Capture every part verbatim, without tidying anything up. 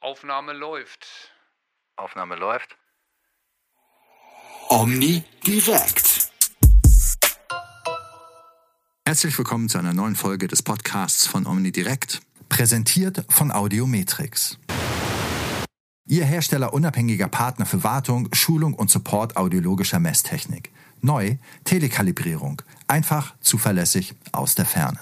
Aufnahme läuft. Aufnahme läuft. Omni direkt. Herzlich willkommen zu einer neuen Folge des Podcasts von Omni direkt, präsentiert von Audiometrix. Ihr Hersteller unabhängiger Partner für Wartung, Schulung und Support audiologischer Messtechnik. Neu, Telekalibrierung. Einfach, zuverlässig, aus der Ferne.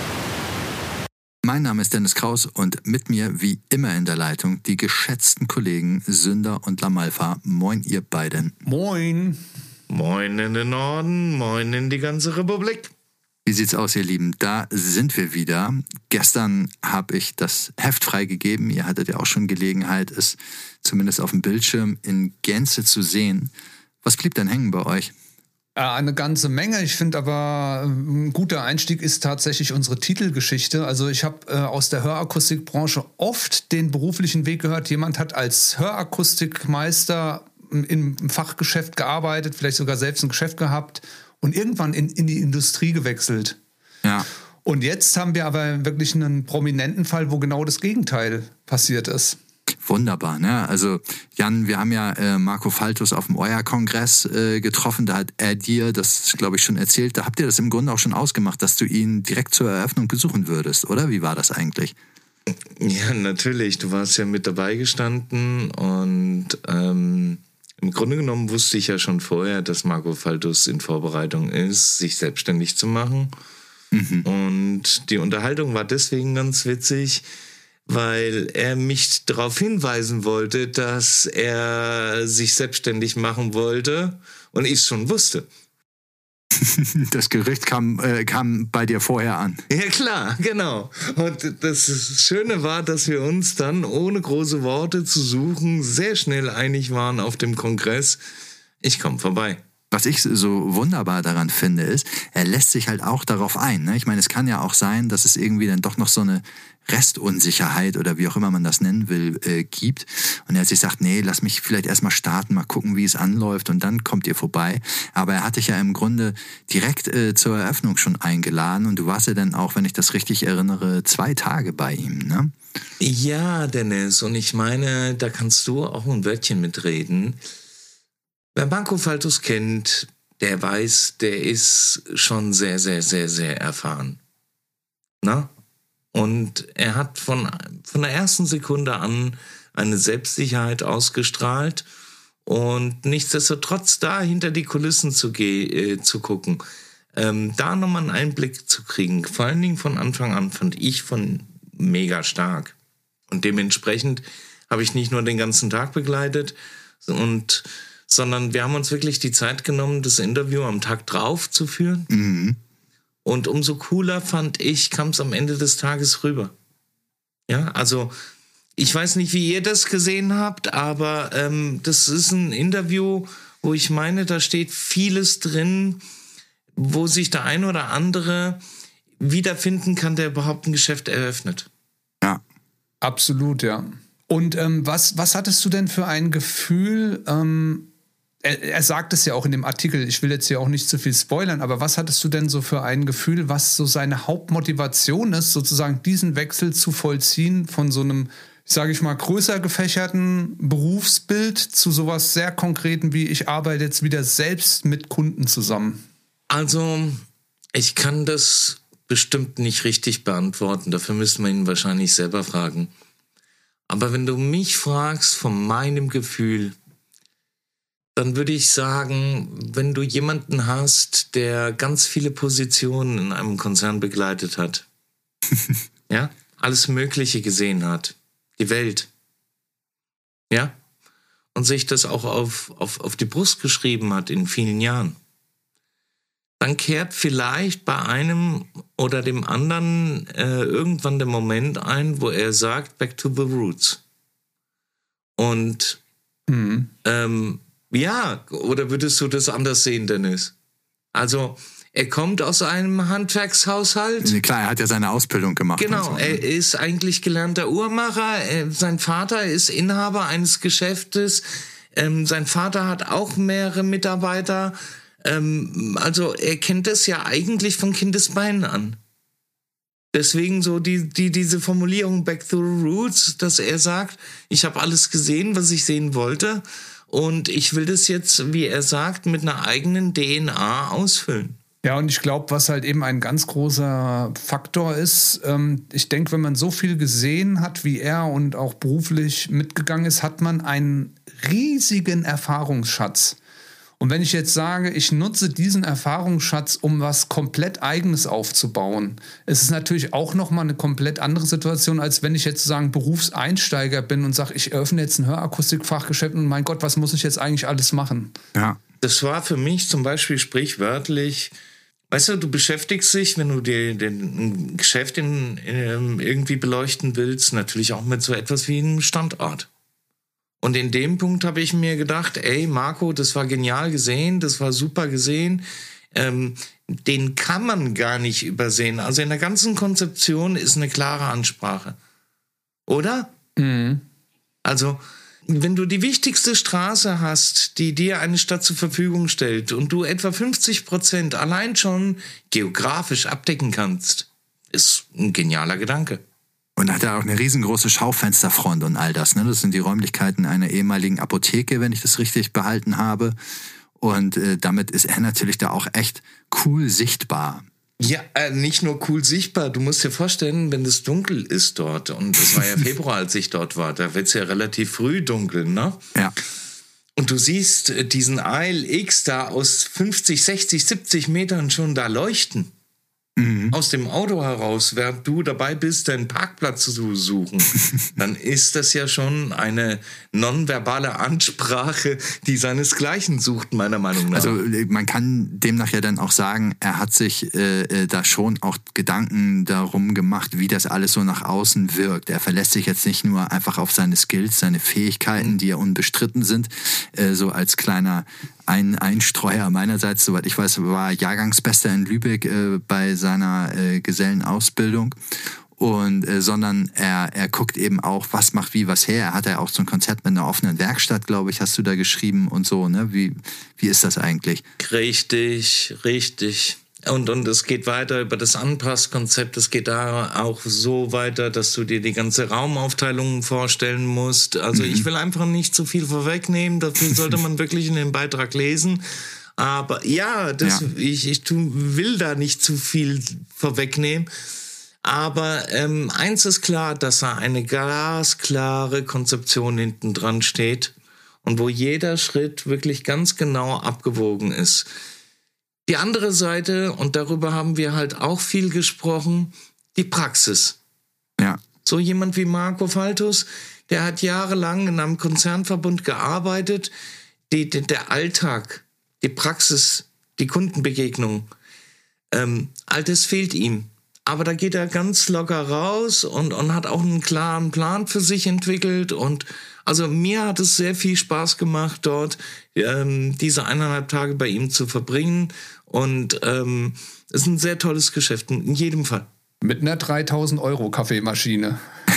Mein Name ist Dennis Kraus und mit mir, wie immer in der Leitung, die geschätzten Kollegen Sünder und Lamalfa. Moin, ihr beiden. Moin. Moin in den Norden, moin in die ganze Republik. Wie sieht's aus, ihr Lieben? Da sind wir wieder. Gestern habe ich das Heft freigegeben. Ihr hattet ja auch schon Gelegenheit, es zumindest auf dem Bildschirm in Gänze zu sehen. Was blieb denn hängen bei euch? Ja, eine ganze Menge. Ich finde aber, ein guter Einstieg ist tatsächlich unsere Titelgeschichte. Also ich habe äh, aus der Hörakustikbranche oft den beruflichen Weg gehört. Jemand hat als Hörakustikmeister im Fachgeschäft gearbeitet, vielleicht sogar selbst ein Geschäft gehabt und irgendwann in, in die Industrie gewechselt. Ja. Und jetzt haben wir aber wirklich einen prominenten Fall, wo genau das Gegenteil passiert ist. Wunderbar, ne? Also Jan, wir haben ja äh, Marco Faltus auf dem O I A-Kongress äh, getroffen, da hat er dir das, glaube ich, schon erzählt, da habt ihr das im Grunde auch schon ausgemacht, dass du ihn direkt zur Eröffnung besuchen würdest, oder? Wie war das eigentlich? Ja, natürlich, du warst ja mit dabei gestanden und ähm, im Grunde genommen wusste ich ja schon vorher, dass Marco Faltus in Vorbereitung ist, sich selbstständig zu machen. Mhm. Und die Unterhaltung war deswegen ganz witzig, weil er mich darauf hinweisen wollte, dass er sich selbstständig machen wollte und ich es schon wusste. Das Gerücht kam, äh, kam bei dir vorher an. Ja klar, genau. Und das Schöne war, dass wir uns dann, ohne große Worte zu suchen, sehr schnell einig waren auf dem Kongress. Ich komme vorbei. Was ich so wunderbar daran finde, ist, er lässt sich halt auch darauf ein. Ne? Ich meine, es kann ja auch sein, dass es irgendwie dann doch noch so eine Restunsicherheit oder wie auch immer man das nennen will, äh, gibt. Und er hat sich gesagt, nee, lass mich vielleicht erstmal starten, mal gucken, wie es anläuft und dann kommt ihr vorbei. Aber er hat dich ja im Grunde direkt äh, zur Eröffnung schon eingeladen und du warst ja dann auch, wenn ich das richtig erinnere, zwei Tage bei ihm, ne? Ja, Dennis, und ich meine, da kannst du auch ein Wörtchen mitreden. Wer Marco Faltus kennt, der weiß, der ist schon sehr, sehr, sehr, sehr erfahren. Na? Und er hat von, von der ersten Sekunde an eine Selbstsicherheit ausgestrahlt und nichtsdestotrotz da hinter die Kulissen zu, ge- äh, zu gucken, ähm, da nochmal einen Einblick zu kriegen, vor allen Dingen von Anfang an fand ich von mega stark. Und dementsprechend habe ich nicht nur den ganzen Tag begleitet, und sondern wir haben uns wirklich die Zeit genommen, das Interview am Tag drauf zu führen. Mhm. Und umso cooler fand ich, kam es am Ende des Tages rüber. Ja, also ich weiß nicht, wie ihr das gesehen habt, aber ähm, das ist ein Interview, wo ich meine, da steht vieles drin, wo sich der ein oder andere wiederfinden kann, der überhaupt ein Geschäft eröffnet. Ja. Absolut, ja. Und ähm, was, was hattest du denn für ein Gefühl, ähm, Er, er sagt es ja auch in dem Artikel, ich will jetzt hier auch nicht zu viel spoilern, aber was hattest du denn so für ein Gefühl, was so seine Hauptmotivation ist, sozusagen diesen Wechsel zu vollziehen von so einem, sage ich mal, größer gefächerten Berufsbild zu sowas sehr Konkreten wie, ich arbeite jetzt wieder selbst mit Kunden zusammen? Also, ich kann das bestimmt nicht richtig beantworten, dafür müsste man ihn wahrscheinlich selber fragen. Aber wenn du mich fragst von meinem Gefühl, dann würde ich sagen, wenn du jemanden hast, der ganz viele Positionen in einem Konzern begleitet hat, ja, alles Mögliche gesehen hat, die Welt, ja, und sich das auch auf, auf, auf die Brust geschrieben hat in vielen Jahren, dann kehrt vielleicht bei einem oder dem anderen äh, irgendwann der Moment ein, wo er sagt, back to the roots. Und mhm. ähm, ja, oder würdest du das anders sehen, Dennis? Also, er kommt aus einem Handwerkshaushalt. Klar, er hat ja seine Ausbildung gemacht. Genau, so. Er ist eigentlich gelernter Uhrmacher. Er, sein Vater ist Inhaber eines Geschäftes. Ähm, sein Vater hat auch mehrere Mitarbeiter. Ähm, also, er kennt das ja eigentlich von Kindesbeinen an. Deswegen so die, die, diese Formulierung Back to the Roots, dass er sagt, ich habe alles gesehen, was ich sehen wollte und ich will das jetzt, wie er sagt, mit einer eigenen D N A ausfüllen. Ja, und ich glaube, was halt eben ein ganz großer Faktor ist, ähm, ich denke, wenn man so viel gesehen hat wie er und auch beruflich mitgegangen ist, hat man einen riesigen Erfahrungsschatz. Und wenn ich jetzt sage, ich nutze diesen Erfahrungsschatz, um was komplett Eigenes aufzubauen, ist es natürlich auch nochmal eine komplett andere Situation, als wenn ich jetzt sagen Berufseinsteiger bin und sage, ich eröffne jetzt ein Hörakustikfachgeschäft und mein Gott, was muss ich jetzt eigentlich alles machen? Ja. Das war für mich zum Beispiel sprichwörtlich, weißt du, du beschäftigst dich, wenn du dir ein Geschäft in, in, irgendwie beleuchten willst, natürlich auch mit so etwas wie einem Standort. Und in dem Punkt habe ich mir gedacht, ey Marco, das war genial gesehen, das war super gesehen, ähm, den kann man gar nicht übersehen. Also in der ganzen Konzeption ist eine klare Ansprache. Oder? Mhm. Also, wenn du die wichtigste Straße hast, die dir eine Stadt zur Verfügung stellt und du etwa fünfzig Prozent allein schon geografisch abdecken kannst, ist ein genialer Gedanke. Und hat er auch eine riesengroße Schaufensterfront und all das. Ne? Das sind die Räumlichkeiten einer ehemaligen Apotheke, wenn ich das richtig behalten habe. Und äh, damit ist er natürlich da auch echt cool sichtbar. Ja, äh, nicht nur cool sichtbar. Du musst dir vorstellen, wenn es dunkel ist dort, und es war ja Februar, als ich dort war, da wird es ja relativ früh dunkel, ne? Ja. Und du siehst äh, diesen Aisle X da aus fünfzig, sechzig, siebzig Metern schon da leuchten. Mhm. Aus dem Auto heraus, während du dabei bist, deinen Parkplatz zu suchen, dann ist das ja schon eine nonverbale Ansprache, die seinesgleichen sucht, meiner Meinung nach. Also man kann demnach ja dann auch sagen, er hat sich äh, da schon auch Gedanken darum gemacht, wie das alles so nach außen wirkt. Er verlässt sich jetzt nicht nur einfach auf seine Skills, seine Fähigkeiten, die ja unbestritten sind, äh, so als kleiner Ein Einstreuer meinerseits, soweit ich weiß, war Jahrgangsbester in Lübeck äh, bei seiner äh, Gesellenausbildung. Und, äh, sondern er, er guckt eben auch, was macht wie was her. Er hat ja auch so ein Konzept mit einer offenen Werkstatt, glaube ich, hast du da geschrieben und so, ne? Wie, wie ist das eigentlich? Richtig, richtig. Und, und es geht weiter über das Anpasskonzept. Es geht da auch so weiter, dass du dir die ganze Raumaufteilung vorstellen musst. Also mhm. ich will einfach nicht zu viel vorwegnehmen. Dafür sollte man wirklich in den Beitrag lesen. Aber ja, das, ja. ich, ich tu, will da nicht zu viel vorwegnehmen. Aber ähm, eins ist klar, dass da eine glasklare Konzeption hinten dran steht und wo jeder Schritt wirklich ganz genau abgewogen ist. Die andere Seite, und darüber haben wir halt auch viel gesprochen, die Praxis. Ja. So jemand wie Marco Faltus, der hat jahrelang in einem Konzernverbund gearbeitet, die, die, der Alltag, die Praxis, die Kundenbegegnung, ähm, all das fehlt ihm. Aber da geht er ganz locker raus und, und hat auch einen klaren Plan für sich entwickelt. Und also mir hat es sehr viel Spaß gemacht, dort ähm, diese eineinhalb Tage bei ihm zu verbringen. Und ähm, es ist ein sehr tolles Geschäft, in jedem Fall. Mit einer dreitausend Euro Kaffeemaschine.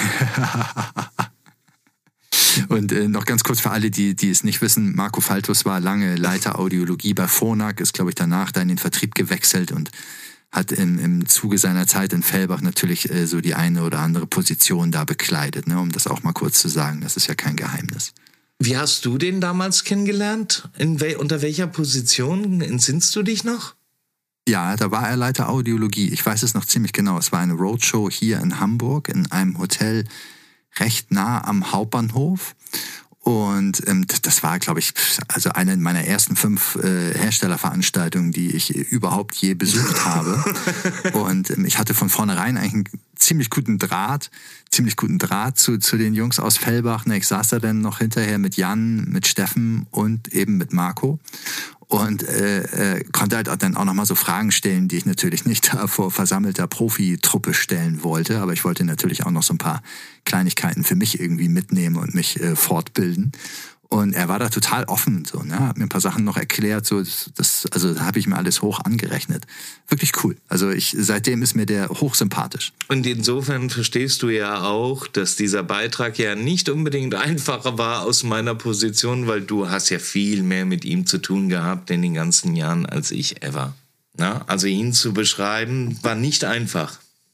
Und äh, noch ganz kurz für alle, die, die es nicht wissen, Marco Faltus war lange Leiter Audiologie bei Phonak, ist, glaube ich, danach da in den Vertrieb gewechselt und hat im, im Zuge seiner Zeit in Fellbach natürlich äh, so die eine oder andere Position da bekleidet, ne? Um das auch mal kurz zu sagen, das ist ja kein Geheimnis. Wie hast du den damals kennengelernt? In wel- unter welcher Position? Entsinnst du dich noch? Ja, da war er Leiter Audiologie. Ich weiß es noch ziemlich genau. Es war eine Roadshow hier in Hamburg in einem Hotel recht nah am Hauptbahnhof. Und ähm, das war, glaube ich, also eine meiner ersten fünf äh, Herstellerveranstaltungen, die ich überhaupt je besucht habe. Und ähm, ich hatte von vornherein eigentlich einen ziemlich guten Draht, ziemlich guten Draht zu, zu den Jungs aus Fellbach. Ne, ich saß da dann noch hinterher mit Jan, mit Steffen und eben mit Marco. Und äh, äh, konnte halt dann auch nochmal so Fragen stellen, die ich natürlich nicht da vor versammelter Profitruppe stellen wollte. Aber ich wollte natürlich auch noch so ein paar Kleinigkeiten für mich irgendwie mitnehmen und mich äh, fortbilden. Und er war da total offen, so, ne? Hat mir ein paar Sachen noch erklärt, so, das, das, also da habe ich mir alles hoch angerechnet. Wirklich cool. Also ich, seitdem ist mir der hochsympathisch. Und insofern verstehst du ja auch, dass dieser Beitrag ja nicht unbedingt einfacher war aus meiner Position, weil du hast ja viel mehr mit ihm zu tun gehabt in den ganzen Jahren als ich ever. Na? Also ihn zu beschreiben war nicht einfach.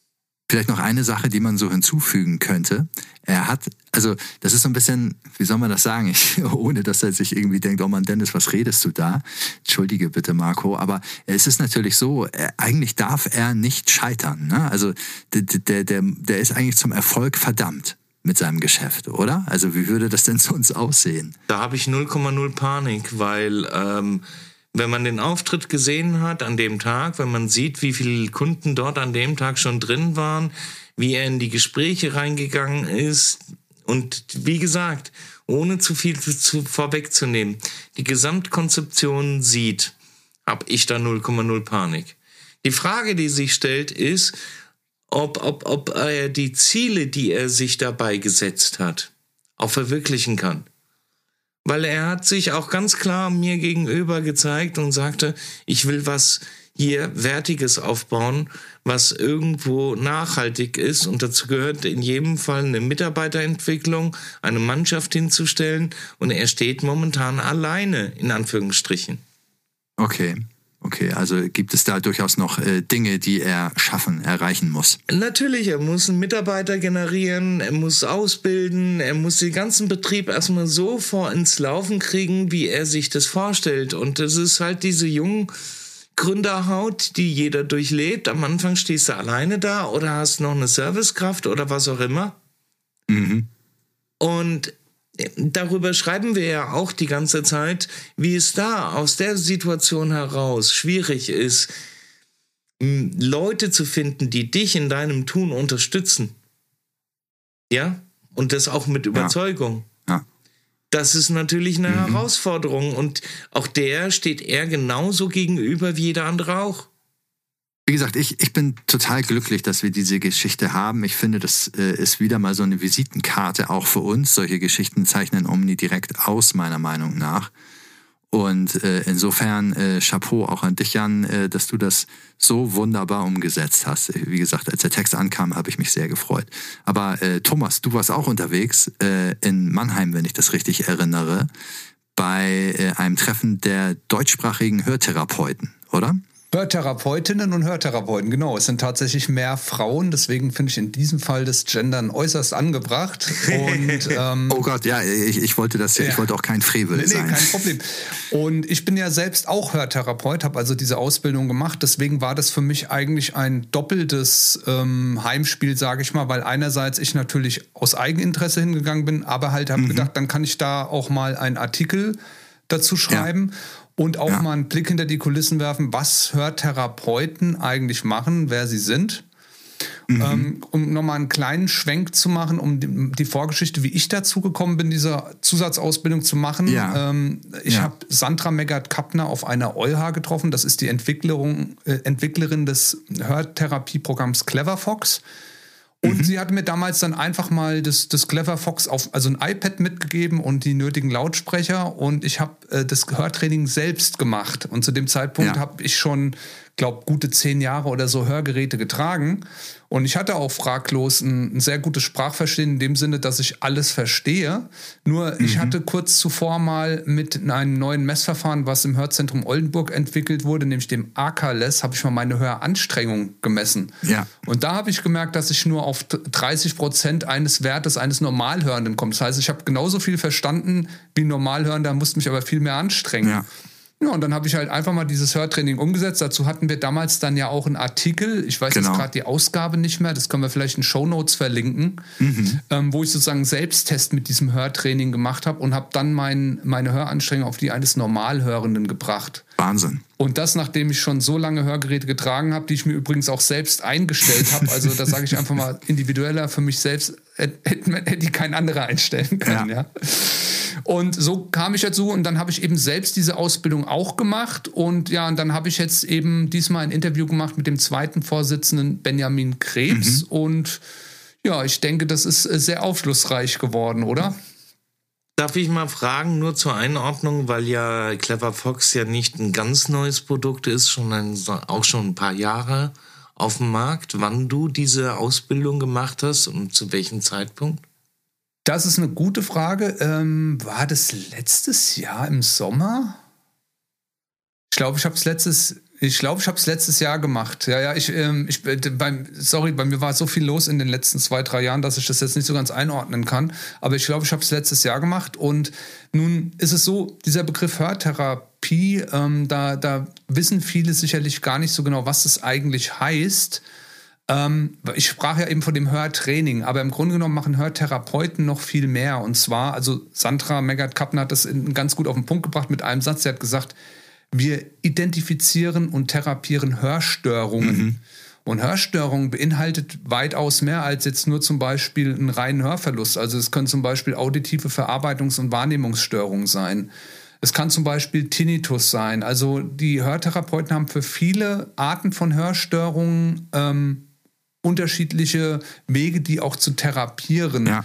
Vielleicht noch eine Sache, die man so hinzufügen könnte. Er hat, also das ist so ein bisschen, wie soll man das sagen, ich, ohne dass er sich irgendwie denkt, oh Mann, Dennis, was redest du da? Entschuldige bitte, Marco, aber es ist natürlich so, er, eigentlich darf er nicht scheitern. Ne? Also der, der, der, der ist eigentlich zum Erfolg verdammt mit seinem Geschäft, oder? Also wie würde das denn sonst aussehen? Da habe ich null Komma null Panik, weil ähm, wenn man den Auftritt gesehen hat an dem Tag, wenn man sieht, wie viele Kunden dort an dem Tag schon drin waren, wie er in die Gespräche reingegangen ist und wie gesagt, ohne zu viel zu, vorwegzunehmen, die Gesamtkonzeption sieht, habe ich da null Komma null Panik. Die Frage, die sich stellt, ist, ob, ob, ob er die Ziele, die er sich dabei gesetzt hat, auch verwirklichen kann. Weil er hat sich auch ganz klar mir gegenüber gezeigt und sagte, ich will was hier Wertiges aufbauen, was irgendwo nachhaltig ist. Und dazu gehört in jedem Fall eine Mitarbeiterentwicklung, eine Mannschaft hinzustellen. Und er steht momentan alleine, in Anführungsstrichen. Okay. Okay, also gibt es da durchaus noch äh, Dinge, die er schaffen, erreichen muss? Natürlich, er muss einen Mitarbeiter generieren, er muss ausbilden, er muss den ganzen Betrieb erstmal so vor ins Laufen kriegen, wie er sich das vorstellt. Und das ist halt diese jungen Gründerhaut, die jeder durchlebt. Am Anfang stehst du alleine da oder hast noch eine Servicekraft oder was auch immer. Mhm. Und darüber schreiben wir ja auch die ganze Zeit, wie es da aus der Situation heraus schwierig ist, Leute zu finden, die dich in deinem Tun unterstützen. Ja? Und das auch mit Überzeugung. Ja. Ja. Das ist natürlich eine Mhm. Herausforderung und auch der steht er genauso gegenüber wie jeder andere auch. Wie gesagt, ich, ich bin total glücklich, dass wir diese Geschichte haben. Ich finde, das äh, ist wieder mal so eine Visitenkarte auch für uns. Solche Geschichten zeichnen Omni direkt aus, meiner Meinung nach. Und äh, insofern äh, Chapeau auch an dich, Jan, äh, dass du das so wunderbar umgesetzt hast. Wie gesagt, als der Text ankam, habe ich mich sehr gefreut. Aber äh, Thomas, du warst auch unterwegs äh, in Mannheim, wenn ich das richtig erinnere, bei äh, einem Treffen der deutschsprachigen Hörtherapeuten, oder? Hörtherapeutinnen und Hörtherapeuten, genau. Es sind tatsächlich mehr Frauen, deswegen finde ich in diesem Fall das Gendern äußerst angebracht. Und, ähm, oh Gott, ja, ich, ich wollte das, ja. ich wollte auch kein Frevel nee, nee, sein. Kein Problem. Und ich bin ja selbst auch Hörtherapeut, habe also diese Ausbildung gemacht. Deswegen war das für mich eigentlich ein doppeltes ähm, Heimspiel, sage ich mal, weil einerseits ich natürlich aus Eigeninteresse hingegangen bin, aber halt habe mhm. gedacht, dann kann ich da auch mal einen Artikel dazu schreiben. Ja. Und auch ja. mal einen Blick hinter die Kulissen werfen, was Hörtherapeuten eigentlich machen, wer sie sind. Mhm. Ähm, um nochmal einen kleinen Schwenk zu machen, um die, die Vorgeschichte, wie ich dazu gekommen bin, diese Zusatzausbildung zu machen. Ja. Ähm, ich ja. habe Sandra Meggert-Kappner auf einer E U L H getroffen. Das ist die Entwicklerung, äh, Entwicklerin des Hörtherapieprogramms Cleverfox. Und mhm. sie hat mir damals dann einfach mal das, das Cleverfox auf, also ein iPad mitgegeben und die nötigen Lautsprecher. Und ich habe äh, das Hörtraining selbst gemacht. Und zu dem Zeitpunkt ja. habe ich schon, glaube gute zehn Jahre oder so Hörgeräte getragen. Und ich hatte auch fraglos ein, ein sehr gutes Sprachverstehen in dem Sinne, dass ich alles verstehe. Nur mhm. ich hatte kurz zuvor mal mit einem neuen Messverfahren, was im Hörzentrum Oldenburg entwickelt wurde, nämlich dem A K L E S, habe ich mal meine Höranstrengung gemessen. Ja. Und da habe ich gemerkt, dass ich nur auf dreißig Prozent eines Wertes eines Normalhörenden komme. Das heißt, ich habe genauso viel verstanden wie ein Normalhörender, musste mich aber viel mehr anstrengen. Ja. Ja, und dann habe ich halt einfach mal dieses Hörtraining umgesetzt. Dazu hatten wir damals dann ja auch einen Artikel. Ich weiß genau. jetzt gerade die Ausgabe nicht mehr. Das können wir vielleicht in Shownotes verlinken, mhm. ähm, wo ich sozusagen einen Selbsttest mit diesem Hörtraining gemacht habe und habe dann mein, meine Höranstrengung auf die eines Normalhörenden gebracht. Wahnsinn. Und das, nachdem ich schon so lange Hörgeräte getragen habe, die ich mir übrigens auch selbst eingestellt habe. Also da sage ich einfach mal individueller für mich selbst, hätte, hätte die kein anderer einstellen können. Ja. Ja. Und so kam ich dazu und dann habe ich eben selbst diese Ausbildung auch gemacht. Und ja, und dann habe ich jetzt eben diesmal ein Interview gemacht mit dem zweiten Vorsitzenden Benjamin Krebs. Mhm. Und ja, ich denke, das ist sehr aufschlussreich geworden, oder? Darf ich mal fragen, nur zur Einordnung, weil ja Cleverfox ja nicht ein ganz neues Produkt ist, schon ein, auch schon ein paar Jahre auf dem Markt, wann du diese Ausbildung gemacht hast und zu welchem Zeitpunkt? Das ist eine gute Frage. Ähm, war das letztes Jahr im Sommer? Ich glaube, ich habe es letztes Ich glaube, ich habe es letztes Jahr gemacht. Ja, ja, ich, ähm, ich beim, sorry, bei mir war so viel los in den letzten zwei, drei Jahren, dass ich das jetzt nicht so ganz einordnen kann. Aber ich glaube, ich habe es letztes Jahr gemacht. Und nun ist es so, dieser Begriff Hörtherapie, ähm, da, da wissen viele sicherlich gar nicht so genau, was das eigentlich heißt. Ähm, ich sprach ja eben von dem Hörtraining, aber im Grunde genommen machen Hörtherapeuten noch viel mehr. Und zwar, also Sandra Meggert-Kappner hat das in, ganz gut auf den Punkt gebracht mit einem Satz. Sie hat gesagt, wir identifizieren und therapieren Hörstörungen. Mhm. Und Hörstörungen beinhaltet weitaus mehr als jetzt nur zum Beispiel einen reinen Hörverlust. Also es können zum Beispiel auditive Verarbeitungs- und Wahrnehmungsstörungen sein. Es kann zum Beispiel Tinnitus sein. Also die Hörtherapeuten haben für viele Arten von Hörstörungen ähm, unterschiedliche Wege, die auch zu therapieren. Ja.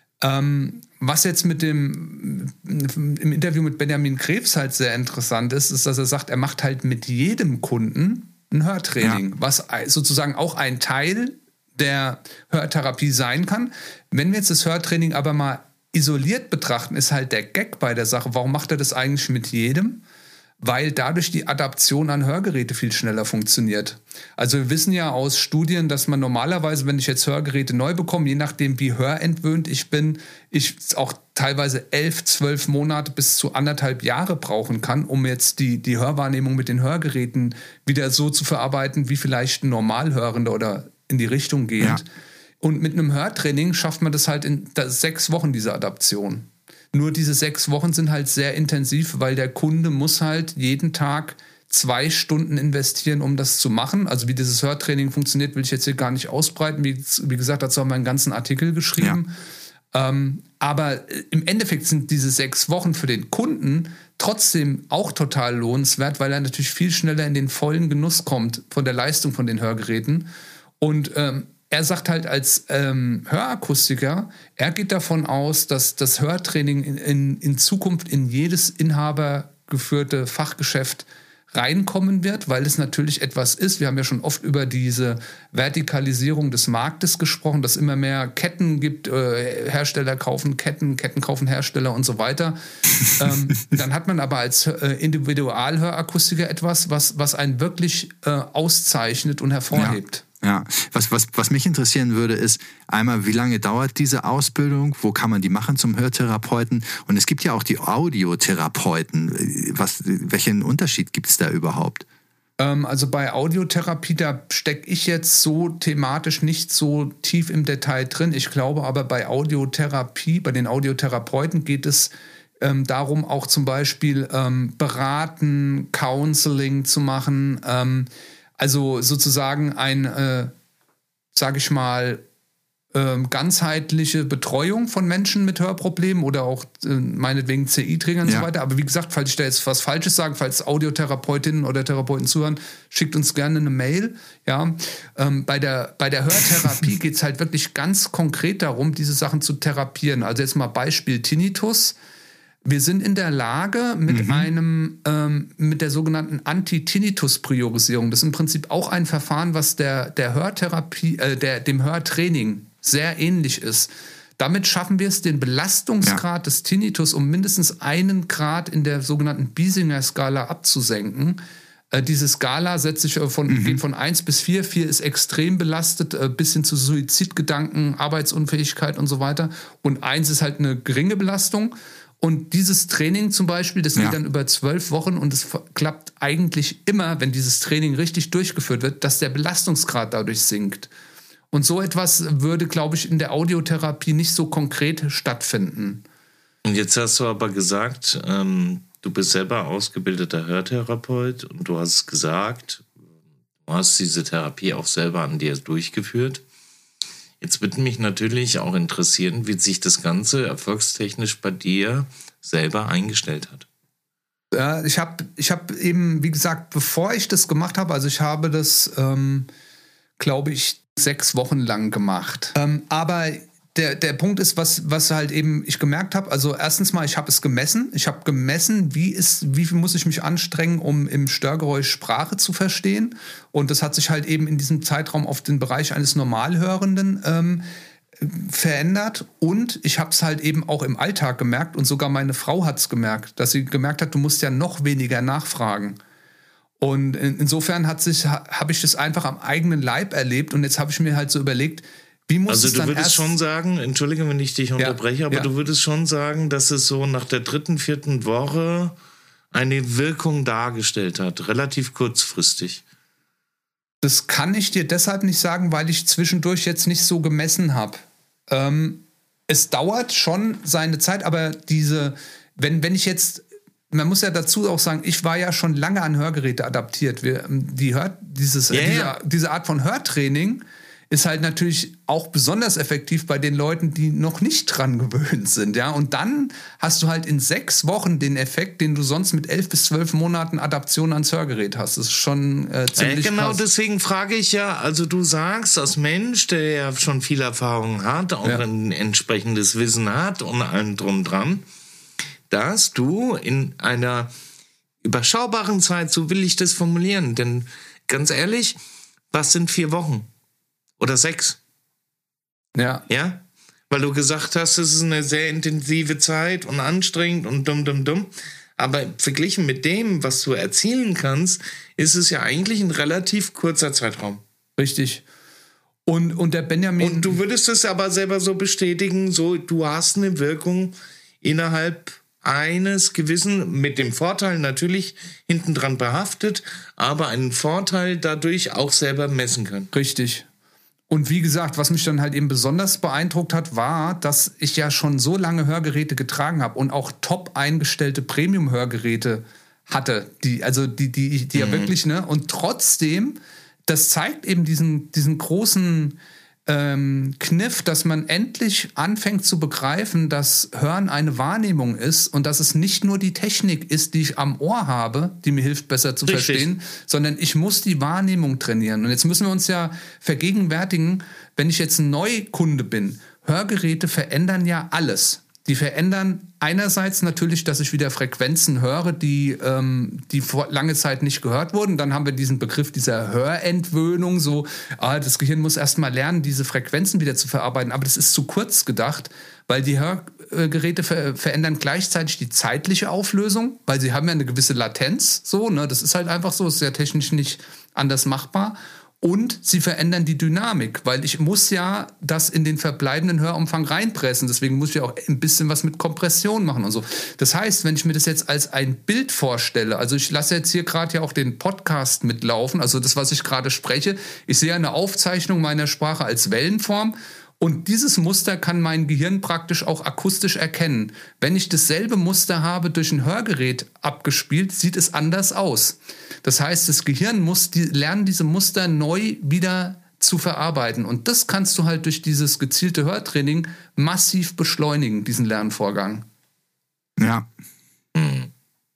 Ähm, was jetzt mit dem im Interview mit Benjamin Krebs halt sehr interessant ist, ist, dass er sagt, er macht halt mit jedem Kunden ein Hörtraining, ja. was sozusagen auch ein Teil der Hörtherapie sein kann. Wenn wir jetzt das Hörtraining aber mal isoliert betrachten, ist halt der Gag bei der Sache, warum macht er das eigentlich mit jedem? Weil dadurch die Adaption an Hörgeräte viel schneller funktioniert. Also wir wissen ja aus Studien, dass man normalerweise, wenn ich jetzt Hörgeräte neu bekomme, je nachdem wie hörentwöhnt ich bin, ich auch teilweise elf, zwölf Monate bis zu anderthalb Jahre brauchen kann, um jetzt die, die Hörwahrnehmung mit den Hörgeräten wieder so zu verarbeiten, wie vielleicht ein Normalhörender oder in die Richtung gehend. Ja. Und mit einem Hörtraining schafft man das halt in sechs Wochen, diese Adaption. Nur diese sechs Wochen sind halt sehr intensiv, weil der Kunde muss halt jeden Tag zwei Stunden investieren, um das zu machen. Also wie dieses Hörtraining funktioniert, will ich jetzt hier gar nicht ausbreiten. Wie, wie gesagt, dazu haben wir einen ganzen Artikel geschrieben. Ja. Ähm, aber im Endeffekt sind diese sechs Wochen für den Kunden trotzdem auch total lohnenswert, weil er natürlich viel schneller in den vollen Genuss kommt von der Leistung von den Hörgeräten. Und ähm, er sagt halt als ähm, Hörakustiker, er geht davon aus, dass das Hörtraining in, in, in Zukunft in jedes inhabergeführte Fachgeschäft reinkommen wird, weil es natürlich etwas ist. Wir haben ja schon oft über diese Vertikalisierung des Marktes gesprochen, dass immer mehr Ketten gibt, äh, Hersteller kaufen Ketten, Ketten kaufen Hersteller und so weiter. ähm, dann hat man aber als äh, Individualhörakustiker etwas, was, was einen wirklich äh, auszeichnet und hervorhebt. Ja. Ja, was, was, was mich interessieren würde, ist einmal, wie lange dauert diese Ausbildung? Wo kann man die machen zum Hörtherapeuten? Und es gibt ja auch die Audiotherapeuten. Was, welchen Unterschied gibt es da überhaupt? Ähm, also bei Audiotherapie, da stecke ich jetzt so thematisch nicht so tief im Detail drin. Ich glaube aber bei Audiotherapie, bei den Audiotherapeuten geht es ähm, darum, auch zum Beispiel ähm, beraten, Counseling zu machen, ähm, also sozusagen ein, äh, sage ich mal, äh, ganzheitliche Betreuung von Menschen mit Hörproblemen oder auch äh, meinetwegen C I-Trägern und ja. so weiter. Aber wie gesagt, falls ich da jetzt was Falsches sage, falls Audiotherapeutinnen oder Therapeuten zuhören, schickt uns gerne eine Mail. Ja, ähm, bei der, bei der Hörtherapie geht es halt wirklich ganz konkret darum, diese Sachen zu therapieren. Also jetzt mal Beispiel Tinnitus. Wir sind in der Lage, mit mhm. einem, ähm, mit der sogenannten Anti-Tinnitus-Priorisierung, das ist im Prinzip auch ein Verfahren, was der, der Hörtherapie, äh, der, dem Hörtraining sehr ähnlich ist. Damit schaffen wir es, den Belastungsgrad ja. des Tinnitus um mindestens einen Grad in der sogenannten Biesinger-Skala abzusenken. Äh, diese Skala setzt sich von, mhm. geht von eins bis vier. vier ist extrem belastet, äh, bis hin zu Suizidgedanken, Arbeitsunfähigkeit und so weiter. Und eins ist halt eine geringe Belastung. Und dieses Training zum Beispiel, das geht ja. dann über zwölf Wochen und es klappt eigentlich immer, wenn dieses Training richtig durchgeführt wird, dass der Belastungsgrad dadurch sinkt. Und so etwas würde, glaube ich, in der Audiotherapie nicht so konkret stattfinden. Und jetzt hast du aber gesagt, ähm, du bist selber ausgebildeter Hörtherapeut und du hast gesagt, du hast diese Therapie auch selber an dir durchgeführt. Jetzt würde mich natürlich auch interessieren, wie sich das Ganze erfolgstechnisch bei dir selber eingestellt hat. Ja, ich habe ich hab eben, wie gesagt, bevor ich das gemacht habe, also ich habe das, ähm, glaube ich, sechs Wochen lang gemacht. Ähm, aber der, der Punkt ist, was, was halt eben ich gemerkt habe, also erstens mal, ich habe es gemessen. Ich habe gemessen, wie, ist, wie viel muss ich mich anstrengen, um im Störgeräusch Sprache zu verstehen. Und das hat sich halt eben in diesem Zeitraum auf den Bereich eines Normalhörenden ähm, verändert. Und ich habe es halt eben auch im Alltag gemerkt und sogar meine Frau hat es gemerkt, dass sie gemerkt hat, du musst ja noch weniger nachfragen. Und in, insofern hat sich, ha, habe ich das einfach am eigenen Leib erlebt und jetzt habe ich mir halt so überlegt, wie muss also es dann du würdest erst schon sagen, entschuldige, wenn ich dich unterbreche, ja, aber ja. du würdest schon sagen, dass es so nach der dritten, vierten Woche eine Wirkung dargestellt hat, relativ kurzfristig. Das kann ich dir deshalb nicht sagen, weil ich zwischendurch jetzt nicht so gemessen habe. Ähm, es dauert schon seine Zeit, aber diese, wenn, wenn ich jetzt, man muss ja dazu auch sagen, ich war ja schon lange an Hörgeräte adaptiert. Wir, die Hör, dieses, Ja, diese, ja. diese Art von Hörtraining ist halt natürlich auch besonders effektiv bei den Leuten, die noch nicht dran gewöhnt sind, ja. Und dann hast du halt in sechs Wochen den Effekt, den du sonst mit elf bis zwölf Monaten Adaption ans Hörgerät hast. Das ist schon äh, ziemlich äh, Genau, krass. deswegen frage ich ja, also du sagst, als Mensch, der ja schon viel Erfahrung hat, auch Ja. ein entsprechendes Wissen hat und allem drum dran, dass du in einer überschaubaren Zeit, so will ich das formulieren, denn ganz ehrlich, was sind vier Wochen? Oder sechs? Ja. Ja? Weil du gesagt hast, es ist eine sehr intensive Zeit und anstrengend und dumm, dumm, dumm. Aber verglichen mit dem, was du erzielen kannst, ist es ja eigentlich ein relativ kurzer Zeitraum. Richtig. Und, und der Benjamin. Und du würdest es aber selber so bestätigen, so du hast eine Wirkung innerhalb eines gewissen, mit dem Vorteil natürlich hintendran behaftet, aber einen Vorteil dadurch auch selber messen können. Richtig. Und wie gesagt, was mich dann halt eben besonders beeindruckt hat, war, dass ich ja schon so lange Hörgeräte getragen habe und auch top eingestellte Premium-Hörgeräte hatte, die, also die, die, die mhm. ja wirklich, ne? Und trotzdem, das zeigt eben diesen, diesen großen ähm, Kniff, dass man endlich anfängt zu begreifen, dass Hören eine Wahrnehmung ist und dass es nicht nur die Technik ist, die ich am Ohr habe, die mir hilft, besser zu Richtig. verstehen, sondern ich muss die Wahrnehmung trainieren. Und jetzt müssen wir uns ja vergegenwärtigen, wenn ich jetzt ein Neukunde bin, Hörgeräte verändern ja alles. Die verändern einerseits natürlich, dass ich wieder Frequenzen höre, die, ähm, die vor lange Zeit nicht gehört wurden. Dann haben wir diesen Begriff dieser Hörentwöhnung, so, ah, das Gehirn muss erst mal lernen, diese Frequenzen wieder zu verarbeiten. Aber das ist zu kurz gedacht, weil die Hörgeräte ver- verändern gleichzeitig die zeitliche Auflösung, weil sie haben ja eine gewisse Latenz, so, ne, das ist halt einfach so, ist ja technisch nicht anders machbar. Und sie verändern die Dynamik, weil ich muss ja das in den verbleibenden Hörumfang reinpressen. Deswegen muss ich ja auch ein bisschen was mit Kompression machen und so. Das heißt, wenn ich mir das jetzt als ein Bild vorstelle, also ich lasse jetzt hier gerade ja auch den Podcast mitlaufen, also das, was ich gerade spreche, ich sehe eine Aufzeichnung meiner Sprache als Wellenform. Und dieses Muster kann mein Gehirn praktisch auch akustisch erkennen. Wenn ich dasselbe Muster habe durch ein Hörgerät abgespielt, sieht es anders aus. Das heißt, das Gehirn muss die, lernen, diese Muster neu wieder zu verarbeiten. Und das kannst du halt durch dieses gezielte Hörtraining massiv beschleunigen, diesen Lernvorgang. Ja. Mhm.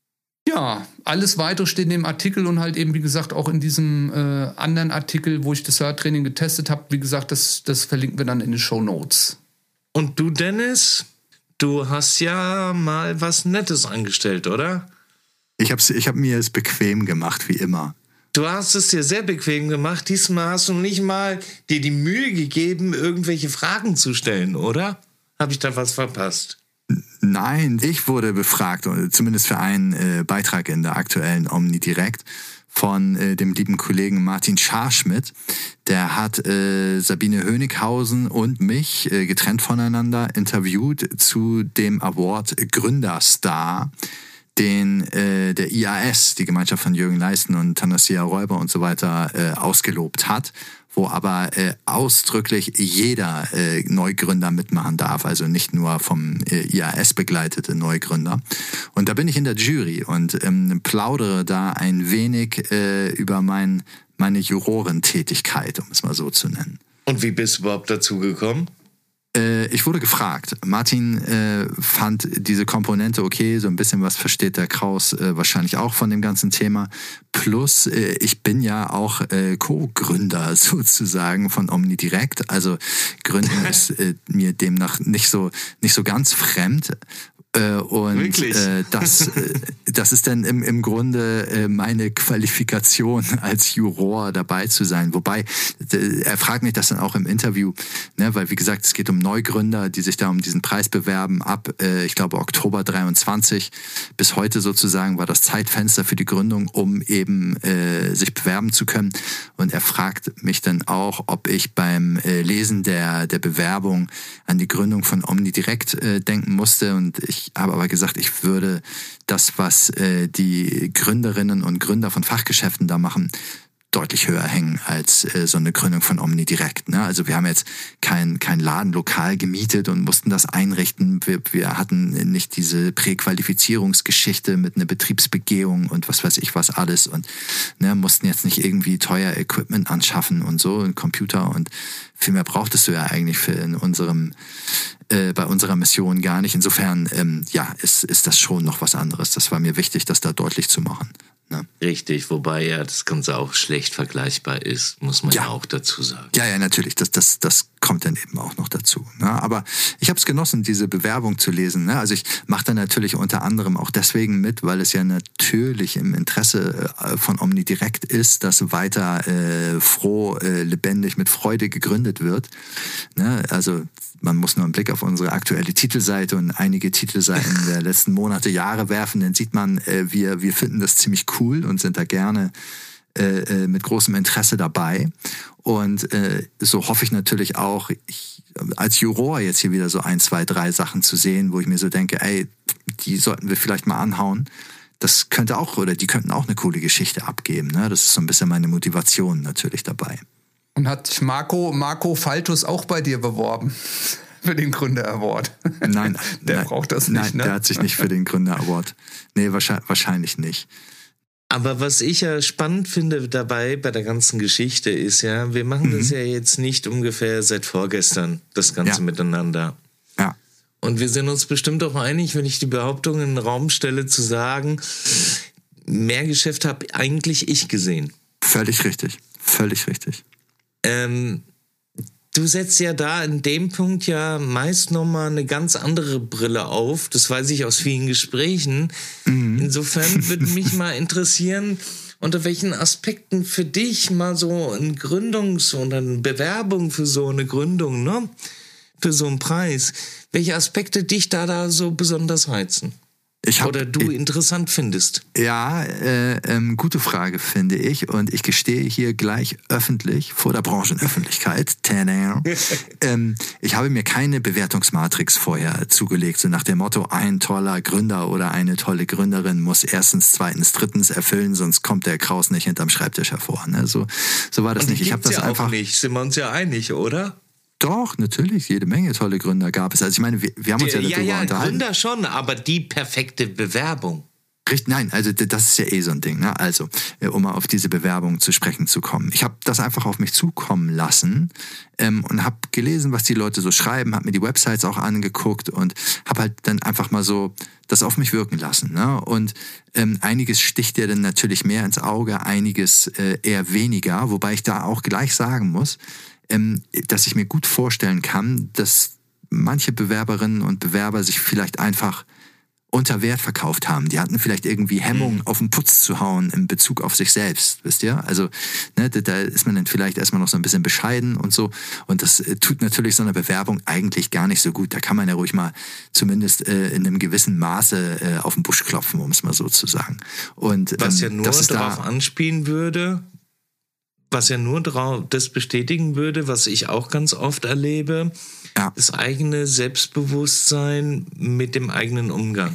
Ja, alles Weitere steht in dem Artikel und halt eben, wie gesagt, auch in diesem äh, anderen Artikel, wo ich das Hörtraining getestet habe. Wie gesagt, das, das verlinken wir dann in den Shownotes. Und du, Dennis, du hast ja mal was Nettes angestellt, oder? Ich habe ich hab mir es bequem gemacht, wie immer. Du hast es dir sehr bequem gemacht. Diesmal hast du nicht mal dir die Mühe gegeben, irgendwelche Fragen zu stellen, oder? Habe ich da was verpasst? Nein, ich wurde befragt, zumindest für einen äh, Beitrag in der aktuellen Omnidirekt von äh, dem lieben Kollegen Martin Scharschmidt. Der hat äh, Sabine Hönighausen und mich äh, getrennt voneinander interviewt zu dem Award Gründerstar, den äh, der I A S, die Gemeinschaft von Jürgen Leisten und Thanasia Räuber und so weiter, äh, ausgelobt hat, wo aber äh, ausdrücklich jeder äh, Neugründer mitmachen darf, also nicht nur vom äh, I A S begleitete Neugründer. Und da bin ich in der Jury und ähm, plaudere da ein wenig äh, über mein, meine Jurorentätigkeit, um es mal so zu nennen. Und wie bist du überhaupt dazu gekommen? Äh, ich wurde gefragt. Martin äh, fand diese Komponente okay, so ein bisschen was versteht der Kraus äh, wahrscheinlich auch von dem ganzen Thema. Plus, äh, ich bin ja auch äh, Co-Gründer sozusagen von Omnidirekt. Also Gründen ist äh, mir demnach nicht so, nicht so ganz fremd. Äh, und Wirklich? Äh, das, äh, das ist dann im, im Grunde äh, meine Qualifikation als Juror dabei zu sein. Wobei, äh, er fragt mich das dann auch im Interview, ne, weil wie gesagt, es geht um Neugründer, die sich da um diesen Preis bewerben. Ab, äh, ich glaube, Oktober dreiundzwanzig bis heute sozusagen war das Zeitfenster für die Gründung, um eben äh, sich bewerben zu können. Und er fragt mich dann auch, ob ich beim äh, Lesen der, der Bewerbung an die Gründung von OmniDirect äh, denken musste. Und ich Ich habe aber gesagt, ich würde das, was äh, die Gründerinnen und Gründer von Fachgeschäften da machen, deutlich höher hängen als äh, so eine Gründung von OmniDirect. Ne? Also wir haben jetzt kein, kein Ladenlokal gemietet und mussten das einrichten. Wir, wir hatten nicht diese Präqualifizierungsgeschichte mit einer Betriebsbegehung und was weiß ich was alles und ne, mussten jetzt nicht irgendwie teuer Equipment anschaffen und so, ein Computer und viel mehr brauchtest du ja eigentlich für in unserem äh, bei unserer Mission gar nicht. Insofern, ähm, ja, ist, ist das schon noch was anderes. Das war mir wichtig, das da deutlich zu machen. Ne? Richtig, wobei ja das Ganze auch schlecht vergleichbar ist, muss man ja, ja auch dazu sagen. Ja, ja, natürlich, das, das, das kommt dann eben auch noch dazu. Ne? Aber ich habe es genossen, diese Bewerbung zu lesen. Ne? Also ich mache da natürlich unter anderem auch deswegen mit, weil es ja natürlich im Interesse von OmniDirect ist, dass weiter äh, froh, äh, lebendig, mit Freude gegründet wird. Ne? Also man muss nur einen Blick auf unsere aktuelle Titelseite und einige Titelseiten der letzten Monate, Jahre werfen, dann sieht man, äh, wir, wir finden das ziemlich cool und sind da gerne äh, mit großem Interesse dabei. Und äh, so hoffe ich natürlich auch, ich, als Juror jetzt hier wieder so ein, zwei, drei Sachen zu sehen, wo ich mir so denke, ey, die sollten wir vielleicht mal anhauen. Das könnte auch, oder die könnten auch eine coole Geschichte abgeben. Ne? Das ist so ein bisschen meine Motivation natürlich dabei. Und hat Marco, Marco Faltus auch bei dir beworben für den Gründer-Award? Nein. der nein, braucht das nicht, nein, ne? Der hat sich nicht für den Gründer-Award. Nee, wahrscheinlich, wahrscheinlich nicht. Aber was ich ja spannend finde dabei bei der ganzen Geschichte ist ja, wir machen mhm. das ja jetzt nicht ungefähr seit vorgestern, das Ganze ja. miteinander. Ja. Und wir sind uns bestimmt auch einig, wenn ich die Behauptung in den Raum stelle, zu sagen, mehr Geschäft habe eigentlich ich gesehen. Völlig richtig, völlig richtig. Ähm, du setzt ja da in dem Punkt ja meist nochmal eine ganz andere Brille auf. Das weiß ich aus vielen Gesprächen. Mhm. Insofern würde mich mal interessieren, unter welchen Aspekten für dich mal so eine Gründungs- oder eine Bewerbung für so eine Gründung, ne? Für so einen Preis, welche Aspekte dich da, da so besonders reizen? Ich hab, Oder du ich, interessant findest? Ja, äh, ähm, gute Frage, finde ich. Und ich gestehe hier gleich öffentlich, vor der Branchenöffentlichkeit, ähm, ich habe mir keine Bewertungsmatrix vorher zugelegt, so nach dem Motto, ein toller Gründer oder eine tolle Gründerin muss erstens, zweitens, drittens erfüllen, sonst kommt der Kraus nicht hinterm Schreibtisch hervor. Ne? So, so war das Und nicht. Ich habe das ja einfach auch nicht. Sind wir uns ja einig, oder? Doch, natürlich, jede Menge tolle Gründer gab es. Also ich meine, wir, wir haben uns ja darüber ja, ja, unterhalten. Gründer schon, aber die perfekte Bewerbung. Richtig, nein, also das ist ja eh so ein Ding. Ne? Also, um mal auf diese Bewerbung zu sprechen zu kommen. Ich habe das einfach auf mich zukommen lassen ähm, und habe gelesen, was die Leute so schreiben, habe mir die Websites auch angeguckt und habe halt dann einfach mal so das auf mich wirken lassen. Ne? Und ähm, einiges sticht dir dann natürlich mehr ins Auge, einiges äh, eher weniger, wobei ich da auch gleich sagen muss, dass ich mir gut vorstellen kann, dass manche Bewerberinnen und Bewerber sich vielleicht einfach unter Wert verkauft haben. Die hatten vielleicht irgendwie Hemmungen, mhm. auf den Putz zu hauen in Bezug auf sich selbst, wisst ihr? Also ne, da ist man dann vielleicht erstmal noch so ein bisschen bescheiden und so. Und das tut natürlich so eine Bewerbung eigentlich gar nicht so gut. Da kann man ja ruhig mal zumindest äh, in einem gewissen Maße äh, auf den Busch klopfen, um es mal so zu sagen. Und, Was ähm, ja nur das darauf da anspielen würde, was ja nur das bestätigen würde, was ich auch ganz oft erlebe, ja. das eigene Selbstbewusstsein mit dem eigenen Umgang.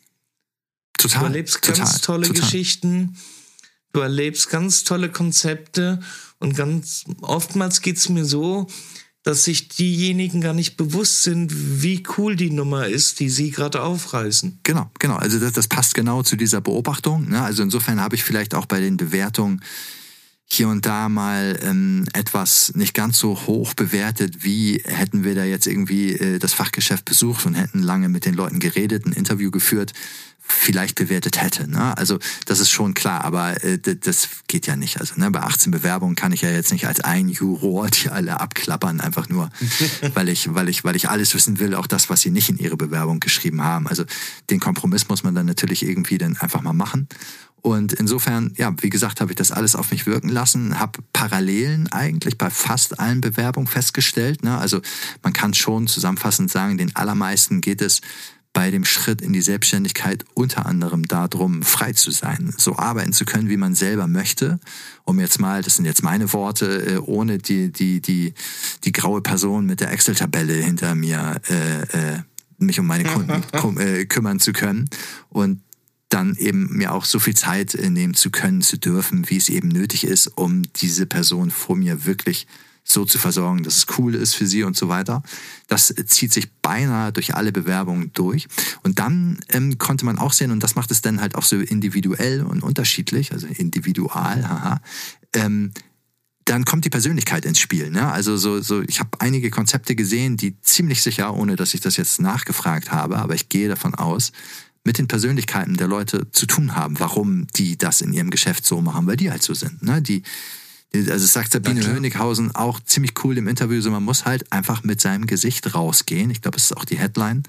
Total. Du erlebst ganz total, tolle total. Geschichten, du erlebst ganz tolle Konzepte und ganz oftmals geht es mir so, dass sich diejenigen gar nicht bewusst sind, wie cool die Nummer ist, die sie gerade aufreißen. Genau, genau. Also das, das passt genau zu dieser Beobachtung. Ne? Also insofern habe ich vielleicht auch bei den Bewertungen hier und da mal ähm, etwas nicht ganz so hoch bewertet, wie hätten wir da jetzt irgendwie äh, das Fachgeschäft besucht und hätten lange mit den Leuten geredet, ein Interview geführt, vielleicht bewertet hätte. Ne? Also das ist schon klar, aber äh, das geht ja nicht. Also ne, bei achtzehn Bewerbungen kann ich ja jetzt nicht als ein Juror die alle abklappern, einfach nur, weil ich, weil ich, weil ich alles wissen will, auch das, was sie nicht in ihre Bewerbung geschrieben haben. Also den Kompromiss muss man dann natürlich irgendwie dann einfach mal machen. Und insofern, ja, wie gesagt, habe ich das alles auf mich wirken lassen, habe Parallelen eigentlich bei fast allen Bewerbungen festgestellt. Ne? Also man kann schon zusammenfassend sagen, den allermeisten geht es bei dem Schritt in die Selbstständigkeit unter anderem darum, frei zu sein, so arbeiten zu können, wie man selber möchte. Um jetzt mal, das sind jetzt meine Worte, ohne die, die, die, die graue Person mit der Excel-Tabelle hinter mir äh, äh, mich um meine Kunden küm- äh, kümmern zu können. Und dann eben mir auch so viel Zeit nehmen zu können, zu dürfen, wie es eben nötig ist, um diese Person vor mir wirklich so zu versorgen, dass es cool ist für sie und so weiter. Das zieht sich beinahe durch alle Bewerbungen durch. Und dann ähm, konnte man auch sehen, und das macht es dann halt auch so individuell und unterschiedlich, also individual, haha, ähm, dann kommt die Persönlichkeit ins Spiel. Ne? Also so, so, ich habe einige Konzepte gesehen, die ziemlich sicher, ohne dass ich das jetzt nachgefragt habe, aber ich gehe davon aus, mit den Persönlichkeiten der Leute zu tun haben, warum die das in ihrem Geschäft so machen, weil die halt so sind. Ne? Die, die, also sagt Sabine Hönighausen auch ziemlich cool im Interview, so man muss halt einfach mit seinem Gesicht rausgehen. Ich glaube, das ist auch die Headline.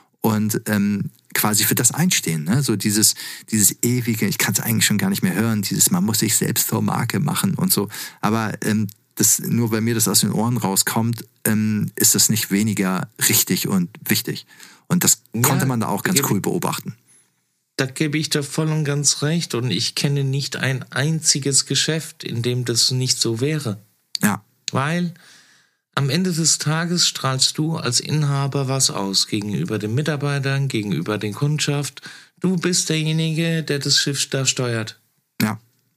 Und ähm, quasi für das einstehen. Ne? So dieses, dieses ewige, ich kann es eigentlich schon gar nicht mehr hören, dieses man muss sich selbst zur Marke machen und so. Aber ähm, das, nur weil mir das aus den Ohren rauskommt, ähm, ist das nicht weniger richtig und wichtig. Und das ja, konnte man da auch ganz cool beobachten. Da gebe ich dir voll und ganz recht. Und ich kenne nicht ein einziges Geschäft, in dem das nicht so wäre. Ja. Weil am Ende des Tages strahlst du als Inhaber was aus gegenüber den Mitarbeitern, gegenüber den Kundschaft. Du bist derjenige, der das Schiff da steuert. Ja.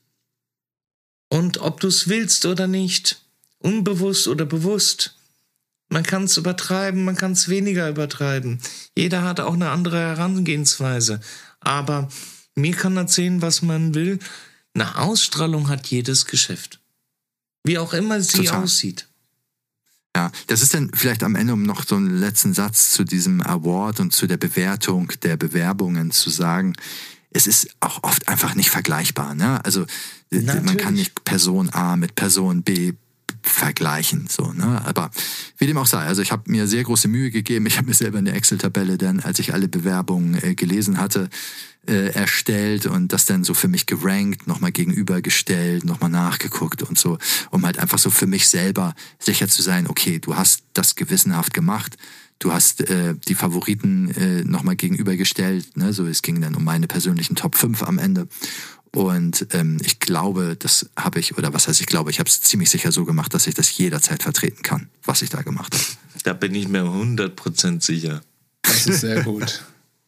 Und ob du es willst oder nicht, unbewusst oder bewusst, man kann es übertreiben, man kann es weniger übertreiben. Jeder hat auch eine andere Herangehensweise. Aber mir kann erzählen, was man will. Eine Ausstrahlung hat jedes Geschäft. Wie auch immer sie Total. aussieht. Ja, das ist dann vielleicht am Ende, um noch so einen letzten Satz zu diesem Award und zu der Bewertung der Bewerbungen zu sagen. Es ist auch oft einfach nicht vergleichbar. Ne? Also Natürlich. man kann nicht Person A mit Person B vergleichen, so, ne? Aber wie dem auch sei, also ich habe mir sehr große Mühe gegeben, ich habe mir selber eine Excel-Tabelle dann, als ich alle Bewerbungen äh, gelesen hatte, äh, erstellt und das dann so für mich gerankt, nochmal gegenübergestellt, nochmal nachgeguckt und so, um halt einfach so für mich selber sicher zu sein, okay, du hast das gewissenhaft gemacht, du hast äh, die Favoriten äh, nochmal gegenübergestellt, ne? So, es ging dann um meine persönlichen Top fünf am Ende. Und ähm, ich glaube, das habe ich, oder was heißt ich glaube, ich habe es ziemlich sicher so gemacht, dass ich das jederzeit vertreten kann, was ich da gemacht habe. Da bin ich mir hundert Prozent sicher. Das ist sehr gut.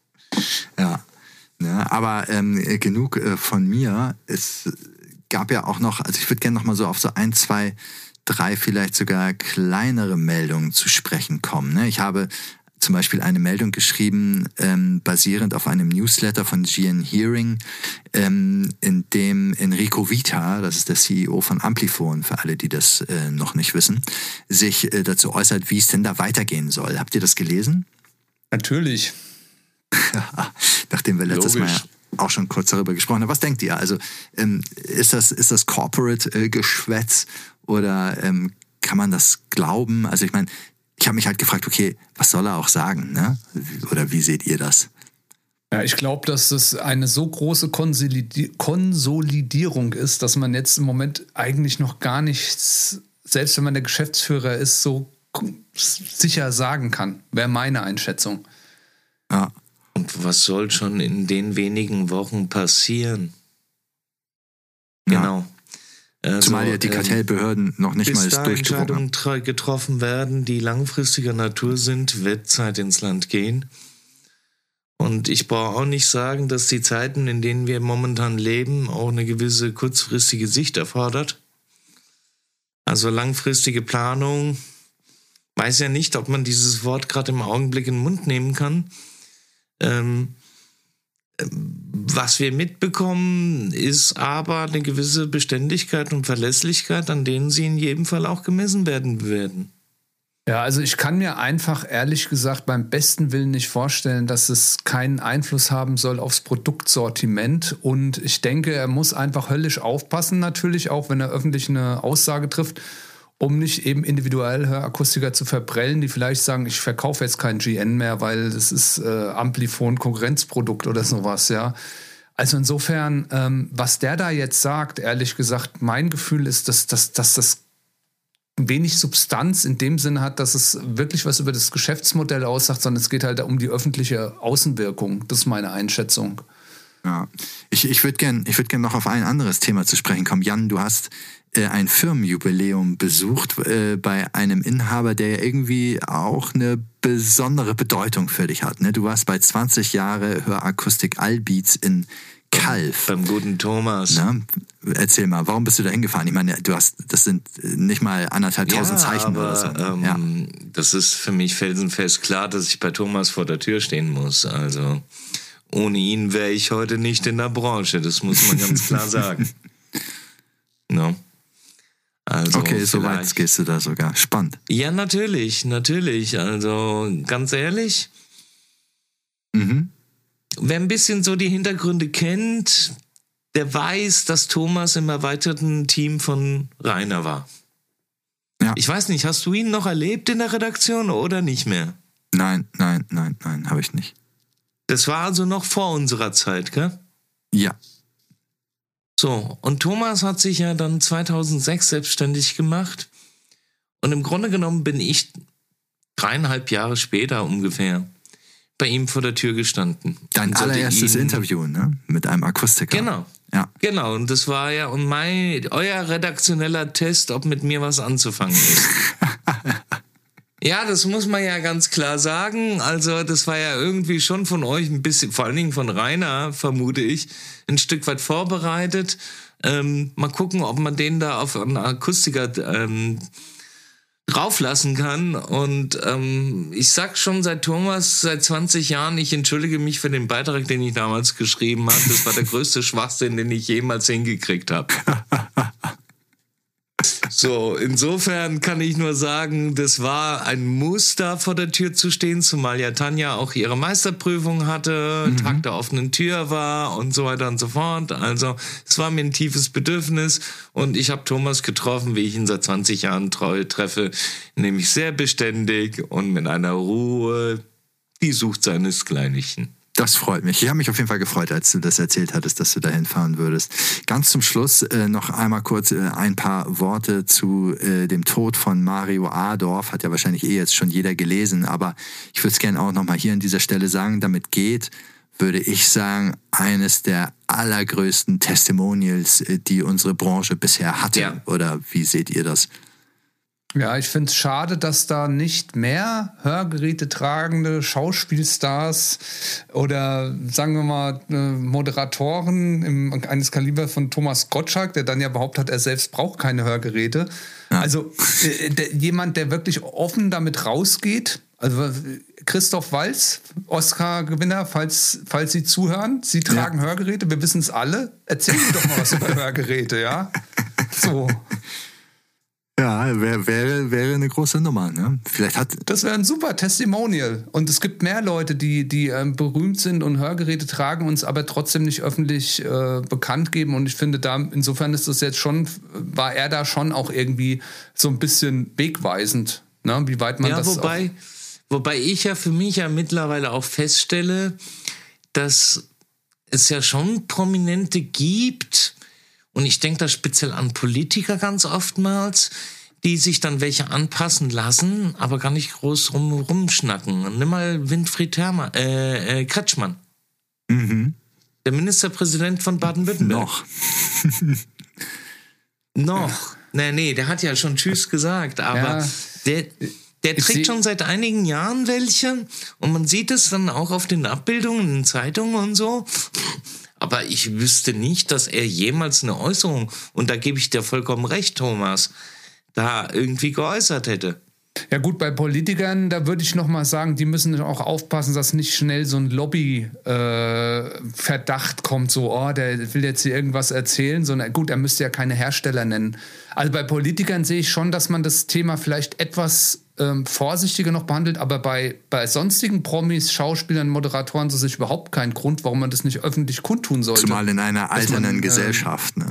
Ja, ne, aber ähm, genug äh, von mir. Es gab ja auch noch, also ich würde gerne noch mal so auf so ein, zwei, drei vielleicht sogar kleinere Meldungen zu sprechen kommen. Ne? Ich habe zum Beispiel eine Meldung geschrieben, ähm, basierend auf einem Newsletter von G N Hearing, ähm, in dem Enrico Vita, das ist der C E O von Amplifon, für alle, die das äh, noch nicht wissen, sich äh, dazu äußert, wie es denn da weitergehen soll. Habt ihr das gelesen? Natürlich. Nachdem wir letztes Logisch. Mal auch schon kurz darüber gesprochen haben. Was denkt ihr? Also ähm, ist das, ist das Corporate-Geschwätz äh, oder ähm, kann man das glauben? Also ich meine, ich habe mich halt gefragt, okay, was soll er auch sagen, ne? Oder wie seht ihr das? Ja, ich glaube, dass das eine so große Konsolidi- Konsolidierung ist, dass man jetzt im Moment eigentlich noch gar nichts, selbst wenn man der Geschäftsführer ist, so sicher sagen kann. Wäre meine Einschätzung. Ja. Und was soll schon in den wenigen Wochen passieren? Ja. Genau. Also, Zumal ja die Kartellbehörden noch nicht mal bis da durchgewunken haben. Entscheidungen getroffen werden, die langfristiger Natur sind, wird Zeit ins Land gehen. Und ich brauche auch nicht sagen, dass die Zeiten, in denen wir momentan leben, auch eine gewisse kurzfristige Sicht erfordert. Also langfristige Planung. Weiß ja nicht, ob man dieses Wort gerade im Augenblick in den Mund nehmen kann. Ähm, Was wir mitbekommen, ist aber eine gewisse Beständigkeit und Verlässlichkeit, an denen sie in jedem Fall auch gemessen werden werden. Ja, also ich kann mir einfach ehrlich gesagt beim besten Willen nicht vorstellen, dass es keinen Einfluss haben soll aufs Produktsortiment. Und ich denke, er muss einfach höllisch aufpassen, natürlich, auch wenn er öffentlich eine Aussage trifft, um nicht eben individuell Hörakustiker zu verprellen, die vielleicht sagen, ich verkaufe jetzt kein G N mehr, weil das ist äh, Amplifon Konkurrenzprodukt oder sowas, ja. Also insofern, ähm, was der da jetzt sagt, ehrlich gesagt, mein Gefühl ist, dass, dass, dass das wenig Substanz in dem Sinne hat, dass es wirklich was über das Geschäftsmodell aussagt, sondern es geht halt um die öffentliche Außenwirkung. Das ist meine Einschätzung. Ja, ich, ich würde gerne ich würd gern noch auf ein anderes Thema zu sprechen kommen. Jan, du hast äh, ein Firmenjubiläum besucht äh, bei einem Inhaber, der ja irgendwie auch eine besondere Bedeutung für dich hat. Ne? Du warst bei zwanzig Jahre Hörakustik Allbeats in Calw. Beim guten Thomas. Na, erzähl mal, warum bist du da hingefahren? Ich meine, du hast, das sind nicht mal anderthalb tausend ja, Zeichen aber, oder so. Ähm, ja. Das ist für mich felsenfest klar, dass ich bei Thomas vor der Tür stehen muss. Also ohne ihn wäre ich heute nicht in der Branche. Das muss man ganz klar sagen. No. Also okay, so weit gehst du da sogar. Spannend. Ja, natürlich, natürlich. Also ganz ehrlich, mhm. wer ein bisschen so die Hintergründe kennt, der weiß, dass Thomas im erweiterten Team von Rainer war. Ja. Ich weiß nicht, hast du ihn noch erlebt in der Redaktion oder nicht mehr? Nein, nein, nein, nein, habe ich nicht. Das war also noch vor unserer Zeit, gell? Ja. So, und Thomas hat sich ja dann zweitausendsechs selbstständig gemacht. Und im Grunde genommen bin ich dreieinhalb Jahre später ungefähr bei ihm vor der Tür gestanden. Dein Und sollte allererstes ihn- Interview, ne? Mit einem Akustiker. Genau. Ja. Genau, und das war ja und mein, euer redaktioneller Test, ob mit mir was anzufangen ist. Ja, das muss man ja ganz klar sagen. Also das war ja irgendwie schon von euch ein bisschen, vor allen Dingen von Rainer, vermute ich, ein Stück weit vorbereitet. Ähm, mal gucken, ob man den da auf einen Akustiker ähm, drauflassen kann. Und ähm, ich sag schon seit Thomas, seit zwanzig Jahren, ich entschuldige mich für den Beitrag, den ich damals geschrieben habe. Das war der größte Schwachsinn, den ich jemals hingekriegt habe. So, insofern kann ich nur sagen, das war ein Muss, da vor der Tür zu stehen, zumal ja Tanja auch ihre Meisterprüfung hatte, mhm. Tag der offenen Tür war und so weiter und so fort. Also es war mir ein tiefes Bedürfnis und ich habe Thomas getroffen, wie ich ihn seit zwanzig Jahren treu treffe, nämlich sehr beständig und mit einer Ruhe, die sucht seinesgleichen. Das freut mich. Ich habe mich auf jeden Fall gefreut, als du das erzählt hattest, dass du da hinfahren würdest. Ganz zum Schluss äh, noch einmal kurz äh, ein paar Worte zu äh, dem Tod von Mario Adorf. Hat ja wahrscheinlich eh jetzt schon jeder gelesen, aber ich würde es gerne auch nochmal hier an dieser Stelle sagen. Damit geht, würde ich sagen, eines der allergrößten Testimonials, äh, die unsere Branche bisher hatte. Ja. Oder wie seht ihr das? Ja, ich finde es schade, dass da nicht mehr Hörgeräte tragende Schauspielstars oder sagen wir mal Moderatoren im, eines Kalibers von Thomas Gottschalk, der dann ja behauptet hat, er selbst braucht keine Hörgeräte. Ja. Also äh, der, jemand, der wirklich offen damit rausgeht. Also Christoph Waltz, Oscar-Gewinner, falls, falls Sie zuhören, Sie tragen ja. Hörgeräte, wir wissen es alle. Erzählen Sie doch mal was über Hörgeräte, ja? So. Ja, wäre wär, wär eine große Nummer. Ne? Vielleicht hat das wäre ein super Testimonial. Und es gibt mehr Leute, die, die ähm, berühmt sind und Hörgeräte tragen, uns aber trotzdem nicht öffentlich äh, bekannt geben. Und ich finde, da insofern ist das jetzt schon, war er da schon auch irgendwie so ein bisschen wegweisend, ne? Wie weit man ja, das wobei, wobei ich ja für mich ja mittlerweile auch feststelle, dass es ja schon Prominente gibt. Und ich denke da speziell an Politiker ganz oftmals, die sich dann welche anpassen lassen, aber gar nicht groß rum, rumschnacken. Nimm mal Winfried Herrmann, äh, äh, Kretschmann. Mhm. Der Ministerpräsident von Baden-Württemberg. Noch. Noch. Nee, nee, der hat ja schon Tschüss gesagt, aber ja. der, der trägt schon seit einigen Jahren welche und man sieht es dann auch auf den Abbildungen in Zeitungen und so. Aber ich wüsste nicht, dass er jemals eine Äußerung, und da gebe ich dir vollkommen recht, Thomas, da irgendwie geäußert hätte. Ja gut, bei Politikern, da würde ich noch mal sagen, die müssen auch aufpassen, dass nicht schnell so ein Lobby-Verdacht äh, kommt, so, oh, der will jetzt hier irgendwas erzählen, sondern gut, er müsste ja keine Hersteller nennen. Also bei Politikern sehe ich schon, dass man das Thema vielleicht etwas ähm, vorsichtiger noch behandelt, aber bei, bei sonstigen Promis, Schauspielern, Moderatoren, so sehe ich überhaupt keinen Grund, warum man das nicht öffentlich kundtun sollte. Zumal in einer alternden man, Gesellschaft, ähm, ne?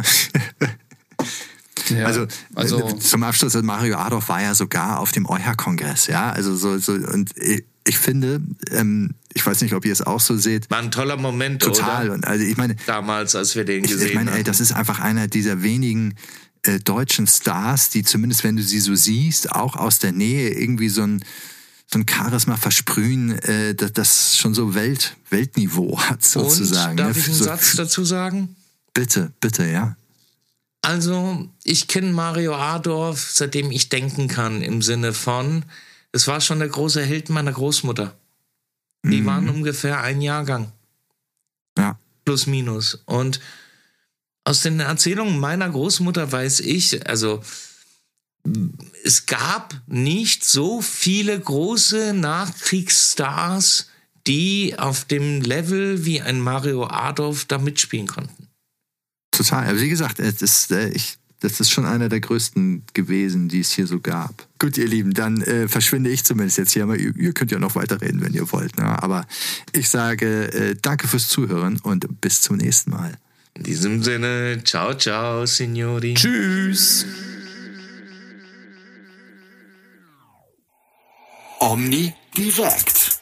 Ja, also, also zum Abschluss, Mario Adorf war ja sogar auf dem EuHA-Kongress, ja, also so, so und ich, ich finde, ähm, ich weiß nicht, ob ihr es auch so seht. War ein toller Moment, total. oder? Und also ich meine, damals, als wir den gesehen haben. Ich meine, ey, das ist einfach einer dieser wenigen äh, deutschen Stars, die zumindest, wenn du sie so siehst, auch aus der Nähe irgendwie so ein so ein Charisma versprühen, äh, das, das schon so Welt, Weltniveau hat, sozusagen. Und darf ne? ich einen so, Satz dazu sagen? Bitte, bitte, ja. Also, ich kenne Mario Adorf, seitdem ich denken kann, im Sinne von, es war schon der große Held meiner Großmutter. Die mhm. waren ungefähr ein Jahrgang. Ja. Plus, minus. Und aus den Erzählungen meiner Großmutter weiß ich, also, es gab nicht so viele große Nachkriegsstars, die auf dem Level wie ein Mario Adorf da mitspielen konnten. Total. Aber wie gesagt, das ist, äh, ich, das ist schon einer der größten gewesen, die es hier so gab. Gut, ihr Lieben, dann äh, verschwinde ich zumindest jetzt hier. Aber ihr, ihr könnt ja noch weiterreden, wenn ihr wollt. Ne? Aber ich sage äh, danke fürs Zuhören und bis zum nächsten Mal. In diesem Sinne, ciao, ciao, Signori. Tschüss. Omni direkt.